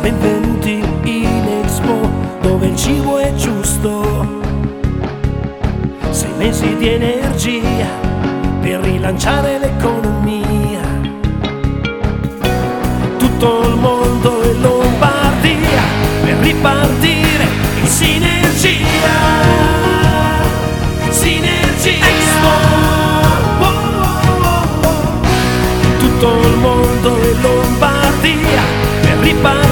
benvenuti in Expo, dove il cibo è giusto. 6 mesi di energia per rilanciare l'economia. Tutto il mondo è Lombardia per ripartire in sinergia. Sinergia Expo. Tutto il mondo è Lombardia per ripartire